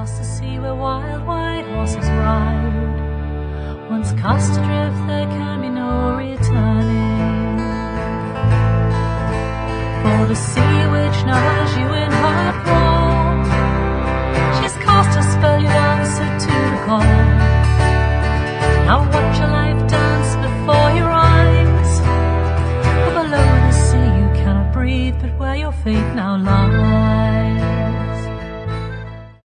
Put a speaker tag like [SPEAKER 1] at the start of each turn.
[SPEAKER 1] across the sea where wild white horses ride. Once cast adrift, there can be no returning. For the sea which now has you